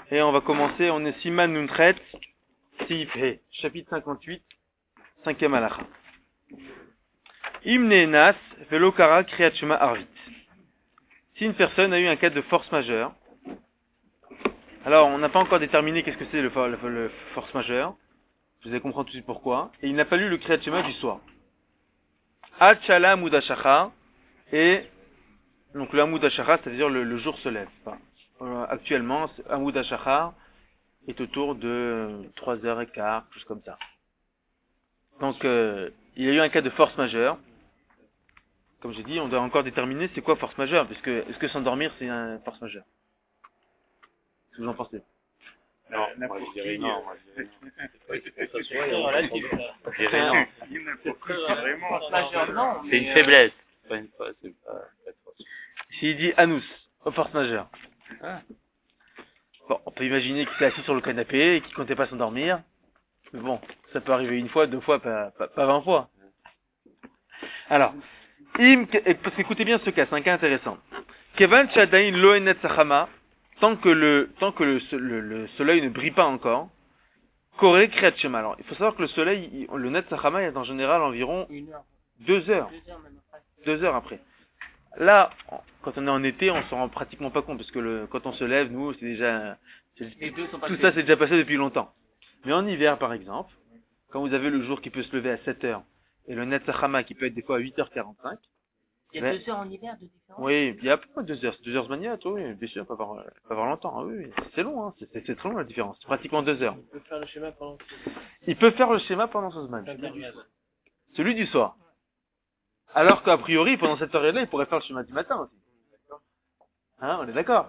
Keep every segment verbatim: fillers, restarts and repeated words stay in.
Et on va commencer, on est Siman Nuntret, Sif He, chapitre cinquante-huit, cinquième halakha. Imne Nas, Velo Kara Kriyat Shema Arvit. Si une personne a eu un cas de force majeure, alors on n'a pas encore déterminé qu'est-ce que c'est le, le, le force majeure, je vais comprendre tout de suite pourquoi, et il n'a pas lu le Kriyat Shema du soir. Ad Shala Amud HaShachar, et donc le Amud HaShachar, c'est-à-dire le, le jour se lève. Enfin, euh, actuellement, Amud HaShachar est autour de trois heures quinze, quelque chose comme ça. Donc, euh, il y a eu un cas de force majeure. Comme j'ai dit, on doit encore déterminer c'est quoi force majeure, parce que est-ce que s'endormir c'est une force majeure? Qu'est-ce que vous en pensez? Non, moi je dirais non. C'est une faiblesse. C'est pas une force. S'il dit anus, force majeure. Ah. Bon, on peut imaginer qu'il s'est assis sur le canapé et qu'il comptait pas s'endormir. Mais bon, ça peut arriver une fois, deux fois, pas, pas, pas vingt fois. Alors, im, parce qu'écoutez bien ce cas, c'est un cas intéressant. Kevan Shadain Loenet Sachama, tant que le, tant que le, le, le soleil ne brille pas encore, Kore Kriyat Shema. Alors, il faut savoir que le soleil, le Net Sachama est en général environ deux heures. Deux heures après. Là, quand on est en été, on s'en rend pratiquement pas compte, parce que le, quand on se lève, nous, c'est déjà, c'est, tout ça c'est déjà passé depuis longtemps. Mais en hiver, par exemple, quand vous avez le jour qui peut se lever à sept heures, et le Net Sachama qui peut être des fois à huit heures quarante-cinq. Il y a deux heures en hiver de différence? Oui, il y a pas deux heures, c'est deux heures maniat, oui, bien sûr, pas avoir, pas avoir longtemps, ah, oui, c'est long, hein, c'est, c'est, c'est très long la différence, c'est pratiquement deux heures. Il peut faire le schéma pendant Il peut faire le schéma pendant ce semaine. Celui du soir. Alors qu'a priori, pendant cette période-là, il pourrait faire le schéma du matin aussi. Hein, on est d'accord?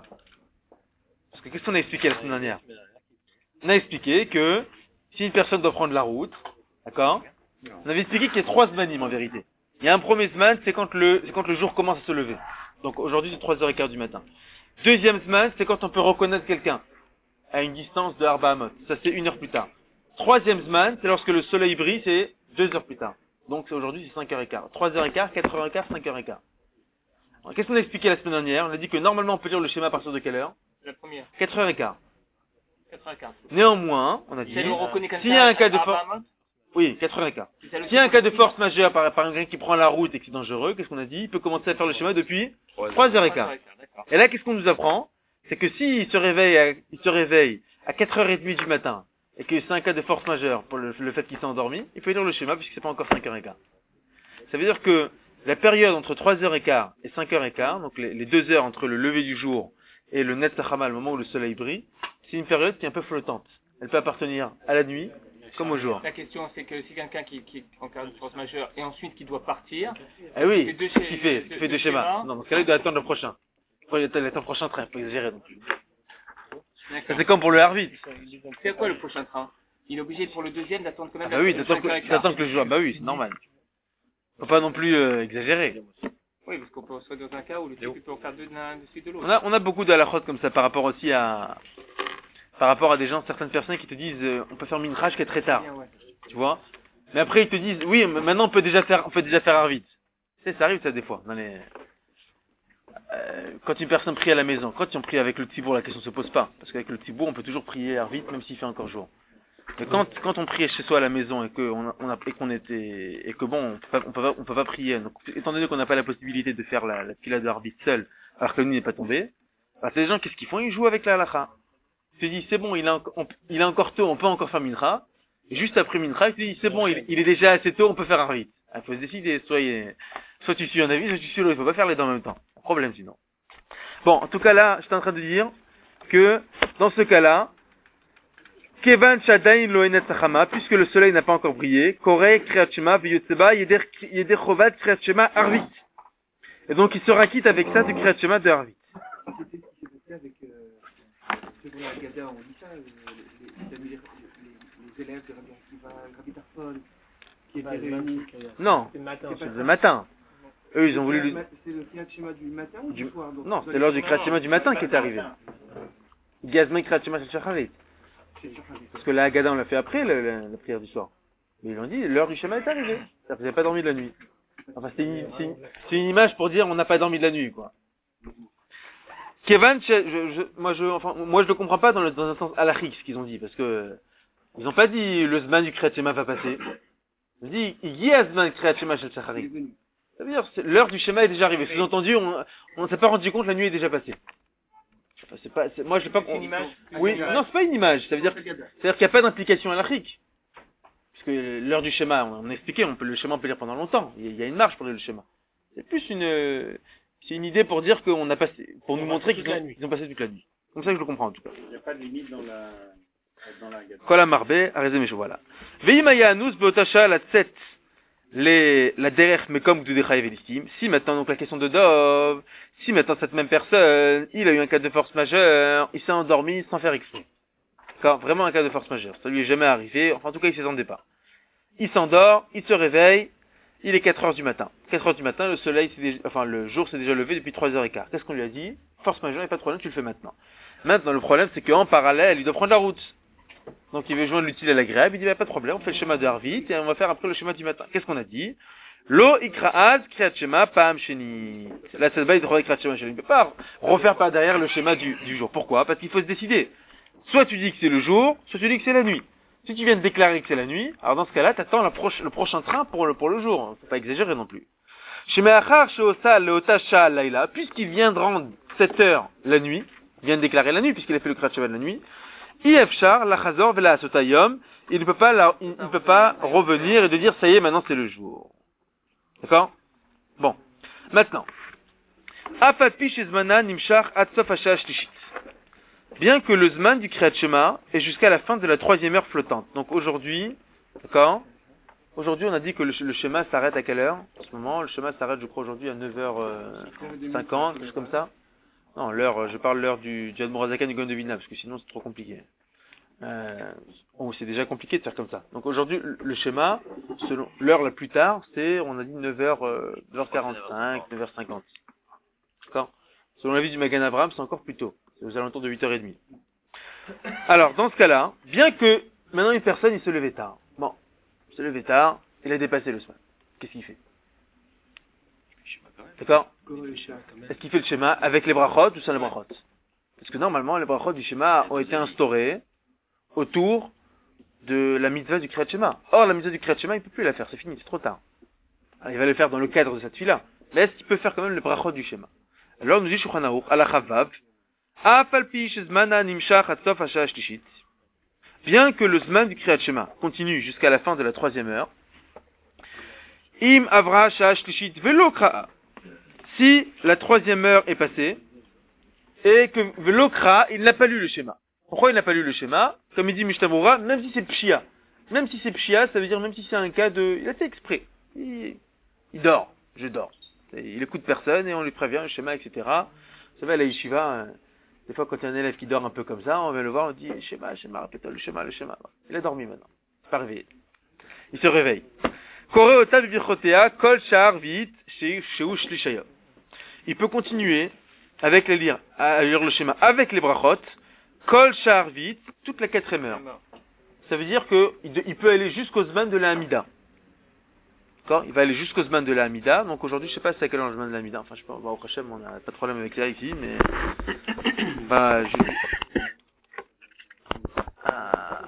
Parce que qu'est-ce qu'on a expliqué la semaine dernière? On a expliqué que si une personne doit prendre la route, d'accord? On avait expliqué qu'il y a trois zmanim en vérité. Il y a un premier zman, c'est quand le, c'est quand le jour commence à se lever. Donc aujourd'hui c'est trois heures quinze du matin. Deuxième zman, c'est quand on peut reconnaître quelqu'un à une distance de Arba Amot. Ça c'est une heure plus tard. Troisième zman, c'est lorsque le soleil brille, c'est deux heures plus tard. Donc aujourd'hui c'est cinq heures quinze. trois heures quinze, quatre heures quinze, cinq heures quinze. Alors, qu'est-ce qu'on a expliqué la semaine dernière? On a dit que normalement on peut lire le schéma à partir de quelle heure? La première. quatre heures quinze. quatre heures quinze. Néanmoins, on a dit, s'il y a un cas de force, oui, quatre heures quinze. S'il y a un cas de force majeure par, par quelqu'un qui prend la route et qui est dangereux, qu'est-ce qu'on a dit? Il peut commencer à faire le schéma depuis trois heures quinze. Et là, qu'est-ce qu'on nous apprend? C'est que s'il se réveille, à, il se réveille à quatre heures trente du matin, et que c'est un cas de force majeure pour le, le fait qu'il s'est endormi, il peut lire le schéma puisque c'est pas encore cinq heures quinze. Ça veut dire que la période entre trois heures quinze et cinq heures quinze, donc les, les deux heures entre le lever du jour et le Net Sachama, le moment où le soleil brille, c'est une période qui est un peu flottante. Elle peut appartenir à la nuit comme au jour. La question, c'est que si quelqu'un qui, qui est en cas de force majeure et ensuite qui doit partir, eh oui, deux qu'est-ce qu'il fait? Il fait deux schémas. Non, dans ce cas-là, il doit attendre le prochain. Il faut attendre le prochain train, il faut exagérer donc. Ça, c'est comme pour le Harvit. C'est quoi le prochain train? Il est obligé pour le deuxième d'attendre quand même. Ah bah oui, d'attendre que, d'attendre que le jour. Bah oui, c'est normal. Faut pas non plus euh, exagérer. Oui, parce qu'on peut soit dans un cas où le type peut en faire deux d'un dessus de l'autre. On a, on a beaucoup de halachot comme ça par rapport aussi à, par rapport à des gens, certaines personnes qui te disent, euh, on peut faire mincha jusqu'à très tard. Tu vois? Mais après ils te disent, oui, maintenant on peut déjà faire, on peut déjà faire Arvit. Tu sais, ça arrive ça des fois. Dans les, euh, quand une personne prie à la maison, quand on prie avec le tzibour, la question se pose pas, parce qu'avec le tzibour on peut toujours prier Arvit même s'il fait encore jour. Mais quand, quand on prie chez soi à la maison et que on a, on a, et qu'on était, et que bon, on peut pas, on peut pas, on peut pas prier. Donc, étant donné qu'on n'a pas la possibilité de faire la, la fila de Arvit seul, alors que la nuit n'est pas tombée, bah, ces gens, qu'est-ce qu'ils font? Ils jouent avec la halakha. Ils se disent, c'est bon, il a, on, il est encore tôt, on peut encore faire mincha. Et juste après mincha, ils se disent, c'est bon, il, il est déjà assez tôt, on peut faire Arvit. Il faut se décider, soit, il, soit tu suis un avis, soit tu suis l'autre. Il faut pas faire les deux en même temps. Problème sinon. Bon, en tout cas là, j'étais en train de dire que, dans ce cas-là, Kevan Shadain Loenet Sachama, puisque le soleil n'a pas encore brillé, Kore Kriyat Shema V'Yotzeba Yeder Chovat Kriyat Shema Arvit. Et donc il sera quitte avec ça du Kriyat Shema de Arvit. C'était ce qui s'est passé avec, euh, selon la Gada, on dit ça, les, les, les, les élèves de Rabbi Akiva, Rabbi Tarfon, qui étaient réunis. Non, c'est le matin. Eux, ils ont voulu... C'est le Kriyat Shema du matin ou du soir? Non, c'est l'heure du Kriyat Shema du matin qui est arrivé. Gazman Kriyat Shema Shel Shacharit. Parce que la Haggadah, on l'a fait après la, la, la prière du soir. Mais ils ont dit, l'heure du schéma est arrivée. Ça faisait pas dormi de la nuit. Enfin, c'est une, c'est une, c'est une image pour dire, on n'a pas dormi de la nuit, quoi. Kevin, je, je, moi je, enfin, moi je le comprends pas dans, le, dans un sens halachique ce qu'ils ont dit, parce que ils n'ont pas dit le zman du Kriyat Shema va passer. Ils ont dit y a zman Kriyat Shema shel Shachari. Ça veut dire l'heure du schéma est déjà arrivée. Sous-entendu, on, on ne s'est pas rendu compte, la nuit est déjà passée. Enfin, c'est pas, c'est, moi je sais pas. C'est une image. Oui, non, c'est pas une image. Ça veut dire, c'est-à-dire qu'il n'y a pas d'implication halachique. Parce que l'heure du schéma, on a expliqué, on peut le schéma on peut lire pendant longtemps. Il y a une marge pour lire le schéma. C'est plus une, c'est une idée pour dire qu'on a passé, pour nous montrer qu'ils ont, ils ont passé toute la nuit. Comme ça que je le comprends en tout cas. Il n'y a pas de limite dans la, dans la Haggadah. Kol ha-marbe, arezeh mesho, voilà. Ve'im haya anus be'otasha la tzet, les, la derech mekom gdudecha evelistim. Si maintenant, donc la question de Dov, si maintenant cette même personne, il a eu un cas de force majeure, il s'est endormi sans faire exprès. D'accord? Vraiment un cas de force majeure. Ça lui est jamais arrivé, enfin en tout cas il s'y attendait pas. Il s'endort, il se réveille, il est quatre heures du matin. quatre heures du matin, le soleil, s'est déjà, enfin le jour s'est déjà levé depuis trois heures quinze. Qu'est-ce qu'on lui a dit? Force majeure, il n'y a pas de problème, tu le fais maintenant. Maintenant, le problème, c'est qu'en parallèle, il doit prendre la route. Donc il veut joindre l'utile à l'agréable, il dit, bah, pas de problème, on fait le schéma de Harvit, et on va faire après le schéma du matin. Qu'est-ce qu'on a dit? Lo ikraaz kriyat shema pam sheni. Là, cette base, il devrait kriyat shema sheni. Il ne peut pas refaire par derrière le schéma du, du jour. Pourquoi? Parce qu'il faut se décider. Soit tu dis que c'est le jour, soit tu dis que c'est la nuit. Si tu viens de déclarer que c'est la nuit, alors dans ce cas-là, t'attends la proche, le prochain train pour le, pour le jour. Faut pas exagérer non plus. Shemeachar sheosa leotasha laila, puisqu'il vient de rendre sept heures la nuit, il vient de déclarer la nuit, puisqu'il a fait le kriyat shema de la nuit, Iefchar lachazor vela asotayom, il ne peut pas, la, il ne peut pas revenir et de dire, ça y est, maintenant c'est le jour. D'accord? Bon. Maintenant. Afapi shezmana nimshach atsof hasha shlishit. Bien que le zman du Kriyat Shema est jusqu'à la fin de la troisième heure flottante. Donc aujourd'hui, d'accord? Aujourd'hui, on a dit que le, le schéma s'arrête à quelle heure? En ce moment, le schéma s'arrête, je crois, aujourd'hui à neuf heures cinquante, quelque chose comme ça. Non, l'heure, je parle l'heure du, du Admorazakan du Gaon de Vilna, parce que sinon c'est trop compliqué. Euh, oh, c'est déjà compliqué de faire comme ça. Donc aujourd'hui, le, le schéma, selon l'heure la plus tard, c'est, on a dit neuf heures quarante-cinq, neuf heures cinquante. D'accord? Selon l'avis du Magan Avraham, c'est encore plus tôt. C'est aux alentours de huit heures trente. Alors, dans ce cas-là, bien que maintenant une personne, il se levait tard. Bon, il se levait tard, il a dépassé le soin. Qu'est-ce qu'il fait? D'accord? Est-ce qu'il fait le schéma avec les brachot ou sans les brachot? Parce que normalement, les brachot du schéma ont été instaurés autour de la mitzvah du Kriyat Shema. Or, la mitzvah du Kriyat Shema, il ne peut plus la faire, c'est fini, c'est trop tard. Alors, il va le faire dans le cadre de cette fila. Mais est-ce qu'il peut faire quand même le brachot du schéma? Alors, nous dit Shulchan Aruch, ala chavav, bien que le zman du Kriyat Shema continue jusqu'à la fin de la troisième heure, im avra shlichit velo kraa. Si la troisième heure est passée et que velo kraa, il n'a pas lu le schéma. Pourquoi il n'a pas lu le schéma? Comme il dit Mishtabura, même si c'est pshia, même si c'est pshia, ça veut dire même si c'est un cas de, il a fait exprès, il, il dort, je dors, il écoute personne et on lui prévient le schéma, et cetera. Vous savez, à la yeshiva, des fois, quand il y a un élève qui dort un peu comme ça, on vient le voir, on dit, schéma, schéma, répète le schéma, le schéma. Il a dormi maintenant. Il s'est pas réveillé. Il se réveille. Il peut continuer avec les lire, à lire le schéma avec les brachot, kol shar vit, toute la quatrième heure. Ça veut dire que il peut aller jusqu'au zman de la Hamida. D'accord? Il va aller jusqu'au zman de la Hamida. Donc aujourd'hui, je sais pas si c'est à quel heure le zman de la Hamida. Enfin, je sais pas, au Hachem, on n'a pas de problème avec ça ici, mais bah, je... ah.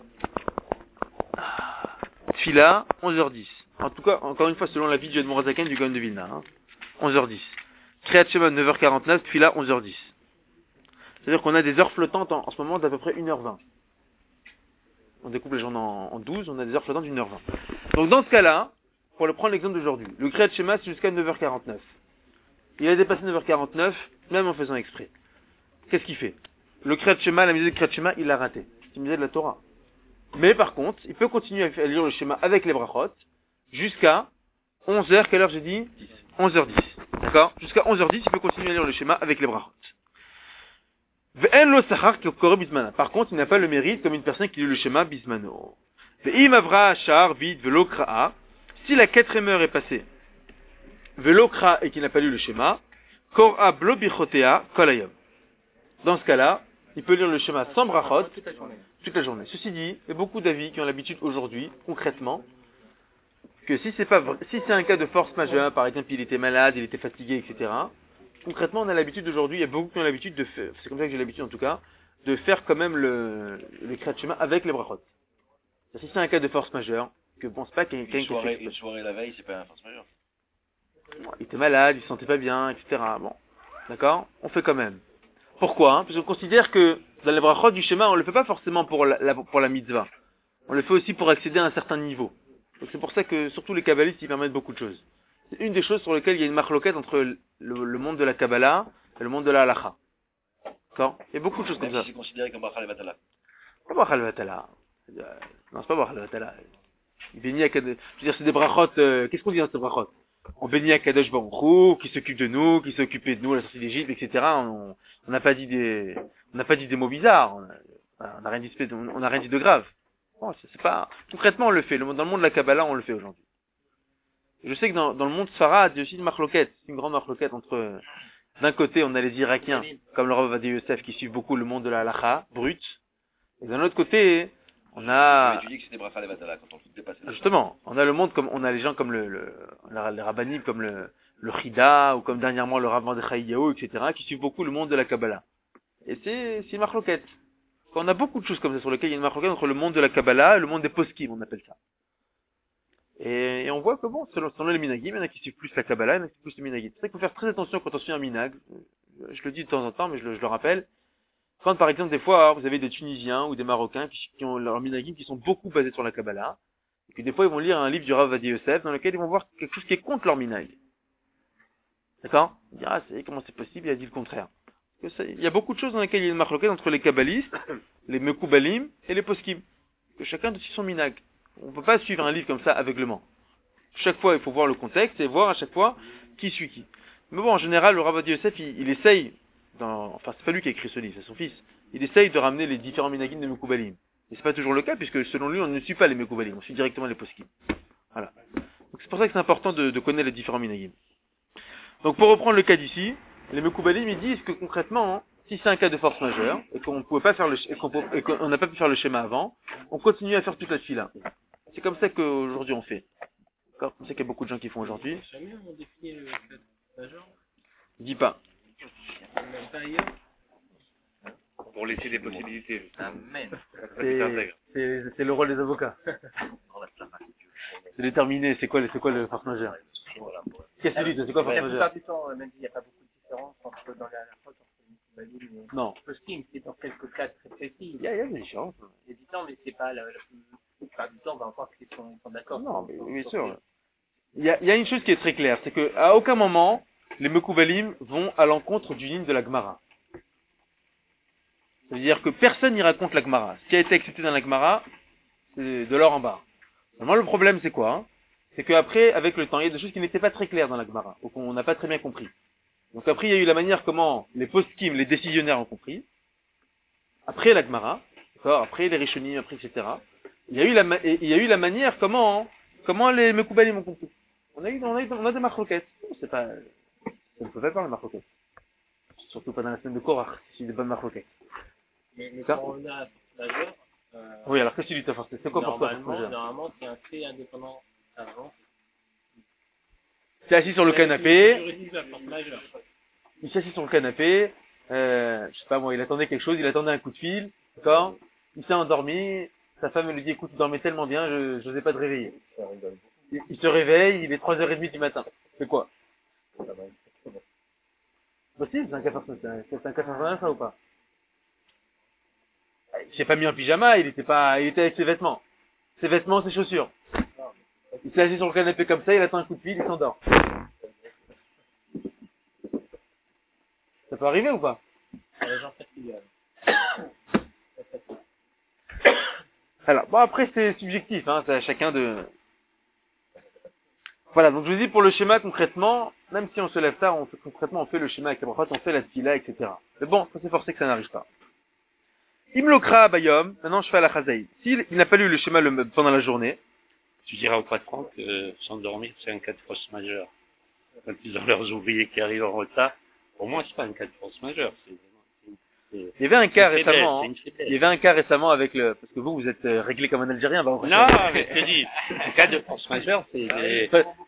Tfila, onze heures dix. En tout cas, encore une fois, selon la vie du Admor Hazaken du Gaon de Vilna, hein. onze heures dix. Kriyat Shema, neuf heures quarante-neuf, Tfila, onze heures dix. C'est-à-dire qu'on a des heures flottantes en, en ce moment d'à peu près une heure vingt. On découpe les journées en, en douze, on a des heures flottantes d'une heure vingt. Donc dans ce cas-là, pour le prendre l'exemple d'aujourd'hui, le Kriyat Shema, c'est jusqu'à neuf heures quarante-neuf. Il a dépassé neuf heures quarante-neuf, même en faisant exprès. Qu'est-ce qu'il fait? Le Kriyat Shema, la mitzvah du Kriyat Shema, il l'a raté. C'est une mitzvah de la Torah. Mais par contre, il peut continuer à lire le schéma avec les brachot jusqu'à onze heures, quelle heure j'ai dit? onze heures dix. D'accord? Jusqu'à onze heures dix, il peut continuer à lire le schéma avec les brachot. Ve'en lo sachar kore bismana. Par contre, il n'a pas le mérite comme une personne qui lit le schéma bismano. Ve'im avra ashar vid velo kraa. Si la quatrième heure est passée, velo kraa et qu'il n'a pas lu le schéma, kora blo bichotea kolayom. Dans ce cas-là, il peut lire le schéma sans brachot toute la journée. Toute la journée. Ceci dit, il y a beaucoup d'avis qui ont l'habitude aujourd'hui, concrètement, que si c'est pas, si c'est un cas de force majeure, par exemple, il était malade, il était fatigué, et cetera, concrètement, on a l'habitude aujourd'hui, il y a beaucoup qui ont l'habitude de faire, c'est comme ça que j'ai l'habitude en tout cas, de faire quand même le, le Kriyat Shema avec les brachot. Si c'est un cas de force majeure, que je pense pas qu'il y ait quelqu'un qui Une soirée, fait... une soirée la veille, c'est pas un force majeure. Bon, il était malade, il se sentait pas bien, et cetera. Bon, d'accord? On fait quand même. Pourquoi? Hein? Parce qu'on considère que dans les brachot du schéma, on le fait pas forcément pour la, la- pour la mitzvah. On le fait aussi pour accéder à un certain niveau. Donc c'est pour ça que surtout les kabbalistes, ils permettent beaucoup de choses. C'est une des choses sur lesquelles il y a une marloquette entre le, le monde de la Kabbalah et le monde de la halacha. D'accord? Il y a beaucoup de choses comme Même ça. si c'est considéré comme Bracha Levatala. Pas Brachal Vatala. Non, c'est pas Brachal Vatala. Il bénit à Kadosh. Je veux dire, c'est des brachot, euh, qu'est-ce qu'on dit dans ces brachot? On bénit à Kadosh Baruch Hu, qui s'occupe de nous, qui s'occupait de nous à la sortie d'Égypte, et cetera. On on n'a pas dit des, on n'a pas dit des mots bizarres. On a, on a rien dit, de spé- on a rien dit de grave. Bon, c'est c'est pas, concrètement, on le fait. Le- Dans le monde de la Kabbalah, on le fait aujourd'hui. Je sais que dans, dans le monde Sfarad, il y a aussi une marloquette, une grande marloquette entre, d'un côté, on a les Irakiens, comme le Rav Ovadia Yosef, qui suivent beaucoup le monde de la halacha, brut. Et d'un autre côté, on a, Mais tu dis que c'était Bracha Levatala quand on le dépasse. justement, on a le monde comme, on a les gens comme le, le, la- les rabbinim, comme le, le Chida, ou comme dernièrement le Rav Mordechai Eliyahu, et cetera, qui suivent beaucoup le monde de la Kabbalah. Et c'est, c'est une marloquette. On a beaucoup de choses comme ça sur lesquelles il y a une marloquette entre le monde de la Kabbalah et le monde des poskim, on appelle ça. Et, et on voit que bon, selon, selon les minagim, il y en a qui suivent plus la Kabbalah, il y en a qui suivent plus les minagim. C'est ça qu'il faut faire très attention quand on suit un minag. Je le dis de temps en temps, mais je le, je le rappelle. Quand par exemple des fois vous avez des Tunisiens ou des Marocains qui, qui ont leurs minagim qui sont beaucoup basés sur la Kabbalah, et que des fois ils vont lire un livre du Rav Ovadia Yosef dans lequel ils vont voir quelque chose qui est contre leur minag. D'accord? Ils diront, ah, c'est, comment c'est possible, il a dit le contraire. Parce que ça- il y a beaucoup de choses dans lesquelles il y a une marloquette entre les kabbalistes, les mekoubalim et les poskim. Que chacun de son minag. On ne peut pas suivre un livre comme ça aveuglement. Chaque fois, il faut voir le contexte et voir à chaque fois qui suit qui. Mais bon, en général, le Rav Ovadia Yosef, il, il essaye, dans, enfin, c'est pas lui qui a écrit ce livre, c'est son fils. Il essaye de ramener les différents minagim de mekoubalim. Et c'est pas toujours le cas, puisque selon lui, on ne suit pas les mekoubalim, on suit directement les poskim. Voilà. Donc c'est pour ça que c'est important de, de connaître les différents minagim. Donc pour reprendre le cas d'ici, les mekoubalim, ils disent que concrètement, hein, si c'est un cas de force majeure, et qu'on pouvait pas faire le, sch- et qu'on peut- et qu'on n'a pas pu faire le schéma avant, on continue à faire toute la fila. C'est comme ça qu'aujourd'hui on fait. D'accord? C'est comme ça qu'il y a beaucoup de gens qui font aujourd'hui. Jamais on définit le fait majeur, Dis pas. même pas ailleurs. Pour laisser des possibilités. Amen. C'est, c'est, c'est le rôle des avocats. C'est déterminer c'est quoi, le- c'est quoi le force majeure. Qu'est-ce que tu dis, c'est quoi force La majeure? plupart du temps, euh, même s'il n'y a pas beaucoup de différence entre dans la la faute entre les Mekoubalim et Non. le poskim, c'est dans quelques cas très précis. Il y a, il y a des différences. Il y a du temps, mais c'est pas la, la, la plupart du temps, on va voir qu'ils sont, ils sont d'accord. Non, mais bien sûr. Il y a, il y a une chose qui est très claire, c'est que à aucun moment, les mekoubalim vont à l'encontre du ligne de la Gemara. C'est-à-dire que personne n'ira contre la Gemara. Ce qui a été accepté dans la Gemara, c'est de l'or en bas. Normalement, le problème, c'est quoi? Hein? C'est qu'après, avec le temps, il y a des choses qui n'étaient pas très claires dans la Gemara, ou qu'on n'a pas très bien compris. Donc après, il y a eu la manière comment les poskim, les décisionnaires ont compris. Après la Gemara, d'accord, après les Rishonim, après et cetera. Il y a eu la, ma- et il y a eu la manière comment, comment les Mekoubalim ont compris. On a eu, on a eu, on a des marloquettes. C'est pas, ça ne peut pas faire les marloquettes. Surtout pas dans la semaine de Korach, c'est des bonnes marloquettes. Mais, mais Ça. quand on a un force majeure, euh, Oui, alors qu'est-ce que tu dis, ta force? C'est quoi pour toi, force normalement, majeure? normalement, c'est un fait indépendant avant. C'est assis sur le canapé, Je réduis la force majeure. il s'est assis sur le canapé, euh, je sais pas moi, il attendait quelque chose, il attendait un coup de fil, d'accord? Il s'est endormi, sa femme elle lui dit, écoute, tu dormais tellement bien, je, je n'osais pas te réveiller. Il, il se réveille, il est trois heures trente du matin. C'est quoi? Possible, c'est un cas personnel, c'est un, c'est un cas personnel, ça ou pas? Il s'est pas mis en pyjama, il était pas, il était avec ses vêtements. Ses vêtements, ses chaussures. Il s'est assis sur le canapé comme ça, il attend un coup de fil, il s'endort. Ça peut arriver ou pas? Pour les gens fatigués. Alors, bon après c'est subjectif, hein, c'est à chacun de... Voilà, donc je vous dis pour le schéma concrètement, même si on se lève tard, on fait, concrètement on fait le schéma avec la brachot, on fait la tfila, et cetera. Mais bon, ça c'est forcé que ça n'arrive pas. Imlokra bayom, maintenant je fais à la chazaï. S'il il n'a pas lu le schéma le- pendant la journée, Tu diras au patron que s'endormir, c'est un cas de force majeure. Quand ils ont leurs ouvriers qui arrivent en retard, pour moi, c'est pas un cas de force majeure. C'est, c'est, il y avait un cas c'est une faiblesse, récemment, c'est hein, une faiblesse. il y avait un cas récemment avec le, parce que vous, vous êtes euh, réglé comme un Algérien, bah, on Non, mais je te dis, un cas de force majeure, c'est, des- Pas-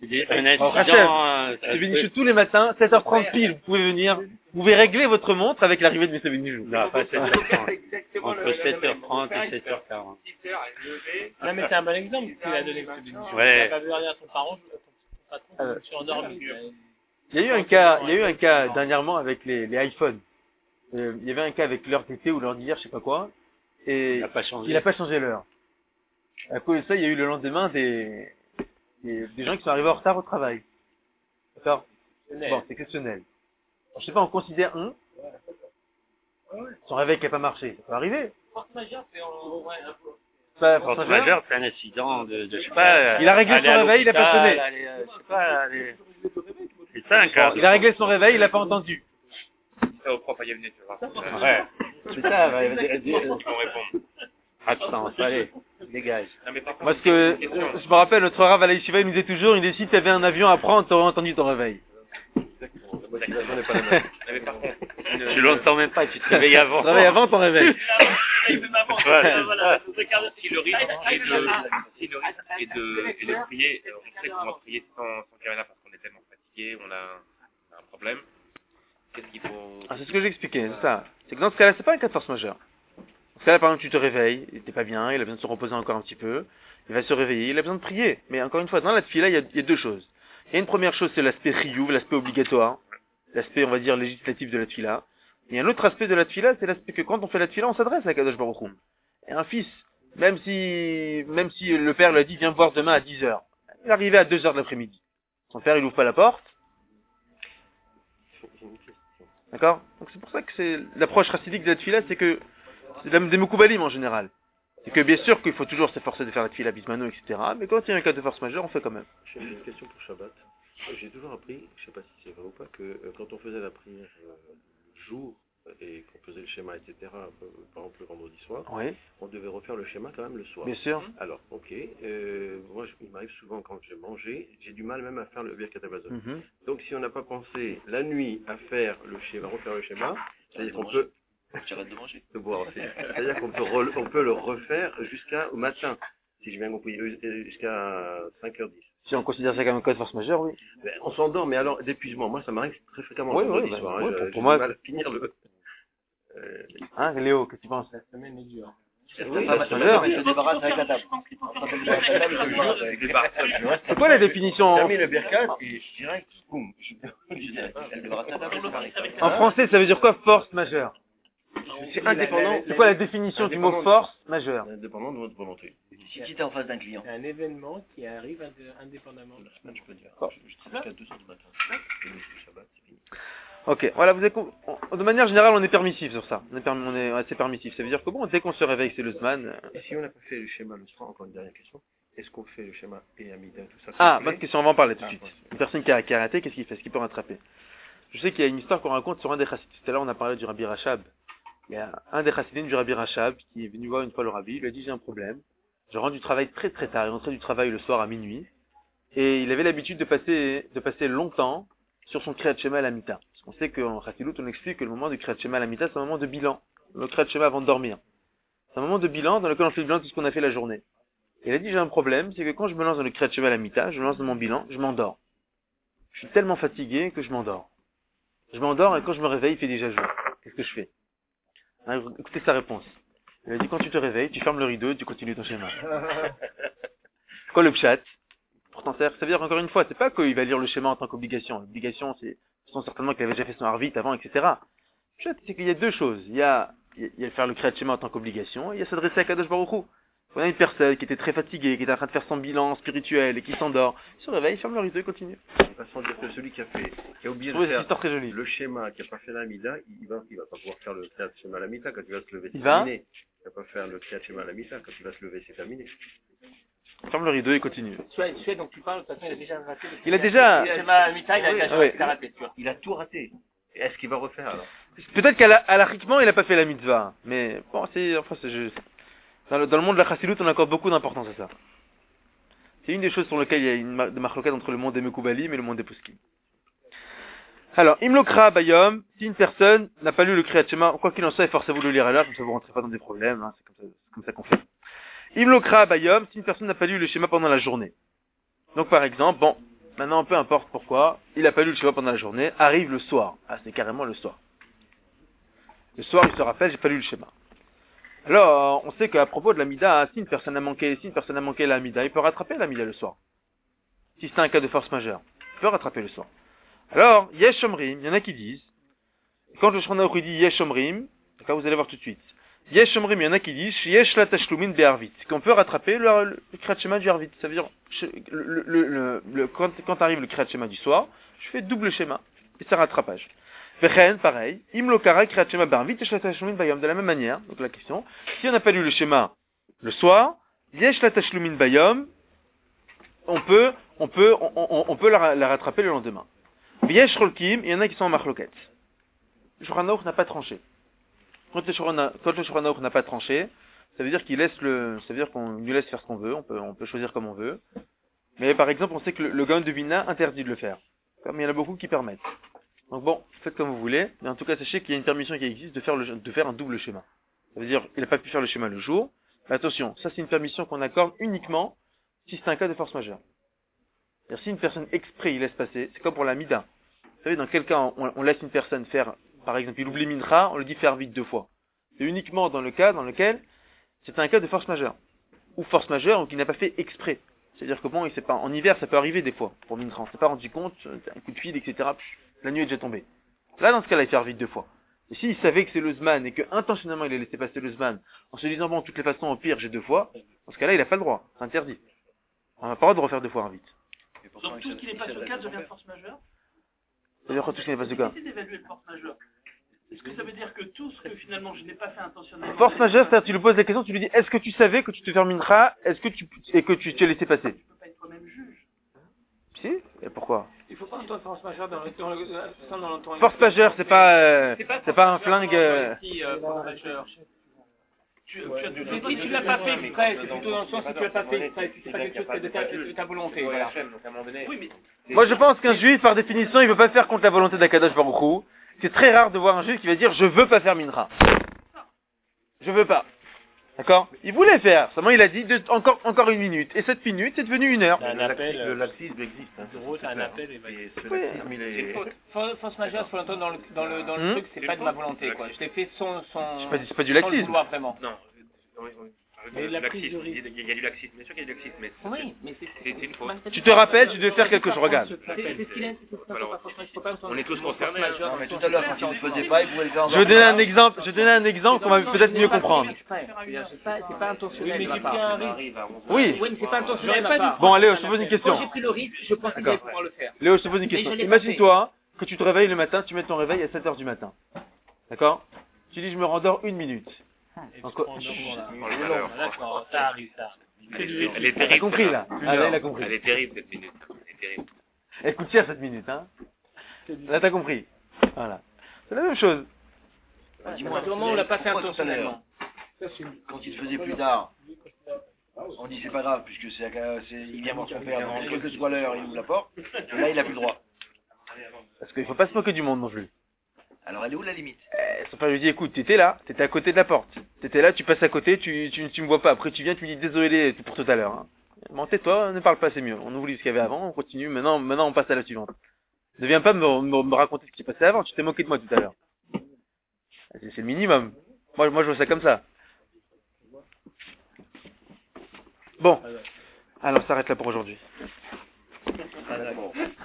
dis, un Alors, Rachel, incident, euh, c'est Bénichou tous les matins, sept heures trente pile, vous pouvez venir, vous pouvez régler votre montre avec l'arrivée de M. Bénichou. non, pas sept heures trente. Exactement Entre le- sept heures trente le- et sept heures quarante. six heures, elle est levée. Non, mais c'est un bon exemple qu'il a donné, M. Bénichou. Ouais. Il n'a pas vu rien à ton parent, ton patron, Euh, je suis endormi. Il y a eu un cas, il y a eu un cas dernièrement avec les, les iPhones. Euh, il y avait un cas avec l'heure d'été ou l'heure d'hier, je sais pas quoi, et Il n'a pas changé. il n'a pas changé l'heure. À cause de ça, il y a eu le lendemain des, des, des gens qui sont arrivés en retard au travail. D'accord? Bon, c'est exceptionnel. Alors, je sais pas, on considère un, son réveil qui n'a pas marché, ça peut arriver. Force majeure, c'est en... ouais, un peu. Pas Force force majeure, c'est un incident de, de je sais pas. Il a réglé aller son à réveil, il a pas l'hôpital, sonné. aller, euh, je sais pas, aller- C'est ça un cas. Il a réglé son réveil, il n'a pas entendu. Ça au propre, il est venu, tu vois. Ouais. C'est ça, ouais, ouais, ouais. On répond. Absence, allez, dégage. Non, mais par contre, Moi, ce que, je me rappelle, notre rave à la Yeshiva, il nous disait toujours, il disait, si tu avais un avion à prendre, tu aurais entendu ton réveil. Non, mais par contre, une- Tu l'entends même pas, tu te réveilles avant. Tu réveilles avant ton réveil. il peut m'avancer. Voilà. Voilà. Si le risque est de, si le risque est de, est de prier, euh, on sait comment prier sans, sans caméra parce qu'on est tellement fatigué, on a, on a un problème. Qu'est-ce qu'il faut? Ah, c'est ce que j'ai expliqué, c'est ça. C'est que dans ce cas-là, c'est pas un cas de force majeure. Dans ce cas-là, par exemple, tu te réveilles, il t'es pas bien, il a besoin de se reposer encore un petit peu, il va se réveiller, il a besoin de prier. Mais encore une fois, dans la tefila, il y a, il y a deux choses. Il y a une première chose, c'est l'aspect chiyuv, l'aspect obligatoire, l'aspect, on va dire, législatif de la tefila. Et un autre aspect de la tefila, c'est l'aspect que quand on fait la tefila, on s'adresse à Kadosh Baruch Hu. Et un fils, même si, même si le père lui a dit, viens me voir demain à dix heures. Il est arrivé à deux heures de l'après-midi. Son père, il ouvre pas la porte. D'accord? Donc c'est pour ça que c'est, l'approche chassidique de la tefila, c'est que, c'est la- des mekoubalim en général. C'est que bien sûr qu'il faut toujours s'efforcer de faire la tefila bismano, et cetera. Mais quand il y a un cas de force majeure, on fait quand même. J'ai une question pour Shabbat. J'ai toujours appris, je sais pas si c'est vrai ou pas, que euh, quand on faisait la prière euh, le jour et qu'on faisait le schéma, et cetera, euh, par exemple le vendredi soir, Oui, on devait refaire le schéma quand même le soir. bien sûr. Alors, ok, euh, moi je- il m'arrive souvent quand je mangeais, j'ai du mal même à faire le Birkat Hamazon. Mhm. Donc si on n'a pas pensé la nuit à faire le schéma, refaire le schéma, c'est-à-dire qu'on peut J'arrête de manger. de boire aussi. C'est-à-dire qu'on peut, re- on peut le refaire jusqu'au matin, si j'ai bien compris, euh, jusqu'à cinq heures dix. Si on considère ça comme un cas de force majeure, oui. Ben, on s'endort, mais alors d'épuisement. Moi, ça m'arrive très fréquemment Oui, le oui, vendredi ben, soir. oui, hein, pour- je- pour j'ai moi- du mal à finir le. Euh, Hein, Léo, qu'est-ce que tu penses? La semaine est dure. Oui, Ah, force bah, majeure. mais je débarrasse avec la table. Quand je débarrasse avec la table, je débarrasse avec les barres. C'est quoi la définition? J'ai mis le Birkat et je dirais, boum. je- Je débarrasse la table, c'est pareil. En français, ça veut dire quoi force majeure? C'est indépendant. C'est quoi la définition du mot Indépendant. force majeure? Indépendant de votre volonté. Si tu étais en face d'un client, C'est un événement qui arrive indé- indépendamment. La semaine, je peux dire. Oh. Je, je travaille jusqu'à deux heures du matin. Je laisse le Shabbat, c'est fini. Ok, voilà, vous avez com- on- de manière générale, on est permissif sur ça. On est, perm- on est assez permissif. Ça veut dire que bon, dès qu'on se réveille, c'est le Zman. euh, Et si on n'a pas fait le schéma le soir, encore une dernière question, est-ce qu'on fait le schéma et Amida, tout ça Ah, complet bonne question, on va en parler tout de Ah, suite. ouais. Une personne qui a, qui a raté, qu'est-ce qu'il fait? Est-ce qu'il peut rattraper? Je sais qu'il y a une histoire qu'on raconte sur un des chassidim. Tout à l'heure, on a parlé du Rabbi Rachab. Il y a un des chassidim du Rabbi Rachab qui est venu voir une fois le Rabbi. Il lui a dit, j'ai un problème. Je rentre du travail très très tard. Il rentrait du travail le soir à minuit. Et il avait l'habitude de passer, de passer longtemps sur son Kriyat Shema à la Mita. Parce qu'on sait qu'en Chassidout, on explique que le moment du Kriyat Shema à la Mita, c'est un moment de bilan. Le Kriyat Shema avant de dormir. C'est un moment de bilan dans lequel on fait le bilan de tout ce qu'on a fait la journée. Et il a dit, j'ai un problème, c'est que quand je me lance dans le Kriyat Shema à la Mita, je me lance dans mon bilan, je m'endors. Je suis tellement fatigué que je m'endors. Je m'endors et quand je me réveille, il fait déjà jour. Qu'est-ce que je fais? Hein, écoutez sa réponse. Il a dit, quand tu te réveilles, tu fermes le rideau et tu continues ton schéma. C'est quoi le pshat? Pourtant, ça veut dire encore une fois, c'est pas qu'il va lire le schéma en tant qu'obligation. L'obligation, c'est, ce sont certainement qu'il avait déjà fait son harvit avant, et cetera. Le pshat, c'est qu'il y a deux choses. Il y a, il y a faire le kriyat shema en tant qu'obligation, et il y a s'adresser à Kadosh Baruch Hu. On a une personne qui était très fatiguée, qui était en train de faire son bilan spirituel et qui s'endort. Il se réveille, il ferme le rideau et continue. Il va sans dire que celui qui a fait, qui a oublié Je de trouve cette faire histoire très jolie. le schéma, qui n'a pas fait la Mida, il va, il va pas pouvoir faire le Kriyat Shema à la Mita quand il va se lever, c'est Il va terminé. Il va pas faire le Kriyat Shema à la Mita quand il va se lever, c'est terminé. Ferme le rideau et continue. Suède, Suède, donc tu parles, de toute façon, il a déjà raté. Il a déjà, Il a déjà, Mita, il a déjà Ouais. il a raté, tu vois. Il a tout raté. Et est-ce qu'il va refaire alors? peut-être qu'à la, à l'arriquement, il a pas fait la mitzvah. Mais, bon, c'est, enfin, c'est juste. Dans le, dans le monde de la chassidoute, on accorde beaucoup d'importance à ça. C'est une des choses sur lesquelles il y a une ma- de marloquette entre le monde des Mekoubalim et le monde des Poskim. Alors, Imlokra Bayom, si une personne n'a pas lu le Kriyat Shema, quoi qu'il en soit, forcez-vous de le lire à l'heure, comme ça vous rentrez pas dans des problèmes, hein, c'est comme ça, c'est comme ça qu'on fait. Imlokra Bayom, si une personne n'a pas lu le schéma pendant la journée. Donc, par exemple, bon, maintenant peu importe pourquoi, il a pas lu le schéma pendant la journée, arrive le soir. Ah, c'est carrément le soir. Le soir, il se rappelle, j'ai pas lu le schéma. Alors, on sait qu'à propos de la mida, si une personne a manqué, si une personne a manqué la mida, il peut rattraper la mida le soir. Si c'est un cas de force majeure, il peut rattraper le soir. Alors, yesh omrim, il y en a qui disent, quand le Shulchan Aruch dit yesh omrim, d'accord, vous allez voir tout de suite. Yesh omrim, il y en a qui disent, yesh la tashlumin be'arvit, qu'on peut rattraper le, le, le kriyat shema du arvit. Ça veut dire, le, le, le, le, quand, quand arrive le kriyat shema du soir, je fais double schéma, et c'est un rattrapage. Vechen, pareil, im lo kara kriyat shema be'arvit, yesh la tashlumin bayom, de la même manière, donc la question, si on n'a pas lu le schéma le soir, yesh la tashlumin bayom, on peut, on peut, on, on, on peut la, la rattraper le lendemain. Yesh rolkim, il y en a qui sont en machloket. Le Shulchan Aruch n'a pas tranché. Quand le Shulchan Aruch n'a pas tranché, ça veut dire qu'il laisse le, ça veut dire qu'on lui laisse faire ce qu'on veut, on peut, on peut choisir comme on veut. Mais par exemple, on sait que le, le Gaon de Vilna interdit de le faire. Comme il y en a beaucoup qui permettent. Donc bon, faites comme vous voulez. Mais en tout cas, sachez qu'il y a une permission qui existe de faire le, de faire un double schéma. Ça veut dire, il n'a pas pu faire le schéma le jour. Mais attention, ça c'est une permission qu'on accorde uniquement si c'est un cas de force majeure. C'est-à-dire, si une personne exprès il laisse passer, c'est comme pour la mida. Vous savez, dans quel cas on, on laisse une personne faire, par exemple, il oublie mincha, on le dit faire vite deux fois. C'est uniquement dans le cas dans lequel c'est un cas de force majeure. Ou force majeure, ou qui n'a pas fait exprès. C'est-à-dire que bon, il sait pas, en hiver, ça peut arriver des fois, pour mincha. On s'est pas rendu compte, un coup de fil, et cetera. Pff, la nuit est déjà tombée. Là, dans ce cas-là, il fait vite deux fois. Et s'il savait que c'est le zman, et que intentionnellement il a laissé passer le zman, en se disant bon, de toutes les façons, au pire, j'ai deux fois, dans ce cas-là, il a pas le droit. C'est interdit. On n'a pas le droit de refaire deux fois vite. Donc tout ce qui n'est pas ce cas devient force majeure. C'est-à-dire quoi, tout ce qui n'est pas ce cas? Essayez d'évaluer le force majeure. Est-ce que ça veut dire que tout ce que finalement je n'ai pas fait intentionnellement... Force majeure, c'est-à-dire tu lui poses la question, tu lui dis est-ce que tu savais que tu te fais mincha, est-ce que tu, et que tu t'es laissé passer? Tu peux pas être toi-même juge. Si? Et pourquoi? Il faut pas entendre force majeure dans le, dans le, dans le, dans le Force majeure, c'est pas, euh, c'est pas un flingue, euh... Si, euh, force majeure. Tu, tu as du Si, si tu l'as pas fait exprès, c'est plutôt dans le sens si tu l'as pas fait exprès, si c'est pas quelque chose qui est de ta, de ta volonté, voilà. Oui, mais... Moi je pense qu'un juif, par définition, il veut pas faire contre la volonté d'Akadosh Baruch Hu. C'est très rare de voir un juif qui va dire je veux pas faire mincha. Je veux pas. D'accord? Il voulait faire, seulement il a dit de, encore, encore une minute. Et cette minute, c'est devenu une heure. Un appel, Le laxisme existe. Hein, gros, c'est un appel et Et ce Oui. laxisme, il est... Force, force majeure, il faut l'entendre dans le, dans le, dans le Hmm. truc, c'est pas de ma volonté, quoi. Je l'ai fait sans, sans, C'est pas, c'est pas du sans le laxisme. vouloir vraiment. Non. Oui, oui. Mais Le la laxisme, prise de il y a- il y a du laxisme, bien sûr qu'il y a du laxisme, mais Oui, mais c'est... c'est c'est une faute. Tu te rappelles, tu devais faire quelque chose, regarde. C'est c'est ce qu'il est, c'est ce qu'on Alors, pas force majeure, faut pas entendre on est tous force concernés, majeure hein. dans mais le tout sens à l'heure, de- quand il ne le faisait pas, il pouvait le faire. Je vais donner un exemple, je vais donner un exemple qu'on va peut-être mieux comprendre. C'est pas, c'est pas intentionnel Oui, de mais ma j'ai part. pris un risque. Arrive à onze heures. Oui. Oui, mais c'est pas intentionnel de ma J'aurais pas part. dû Bon, Léo, je te pose une question. Quand j'ai pris le risque, je pensais D'accord. pouvoir le faire. Léo, je te pose une Mais question. je l'ai pas Imagine-toi que tu te réveilles le matin, tu mets ton réveil à sept heures du matin. D'accord? Tu dis je me rendors une minute. Encore- Oh, le malheur, franchement. D'accord, ça arrive, ça arrive. Elle est, elle est T'as terrible. compris là? celle-là. Ah, là, il a compris. Elle est terrible cette minute. Elle est terrible. Elle coûte cher cette minute, hein? Là, t'as compris. Voilà. C'est la même chose. Dis-moi, Du moment où on l'a pas fait pourquoi tout à l'heure, intentionnellement. quand il se faisait plus tard, on dit c'est pas grave, puisque c'est, c'est, il vient voir son père, donc quelle que soit l'heure, il ouvre la porte, et là il a plus le droit. Parce qu'il faut pas se moquer du monde non plus. Alors elle est où la limite? Eh, son père lui dit écoute, t'étais là, t'étais à côté de la porte. T'étais là, tu passes à côté, tu, tu, tu me vois pas. Après tu viens, tu me dis désolé pour tout à l'heure. Hein. Bon, tais-toi, ne parle pas, c'est mieux. On oublie ce qu'il y avait avant, on continue. Maintenant, maintenant on passe à la suivante. Ne viens pas me, me, me raconter ce qui s'est passé avant, tu t'es moqué de moi tout à l'heure. C'est, c'est le minimum. Moi, moi je vois ça comme ça. Bon. Alors on s'arrête là pour aujourd'hui. Ah, d'accord.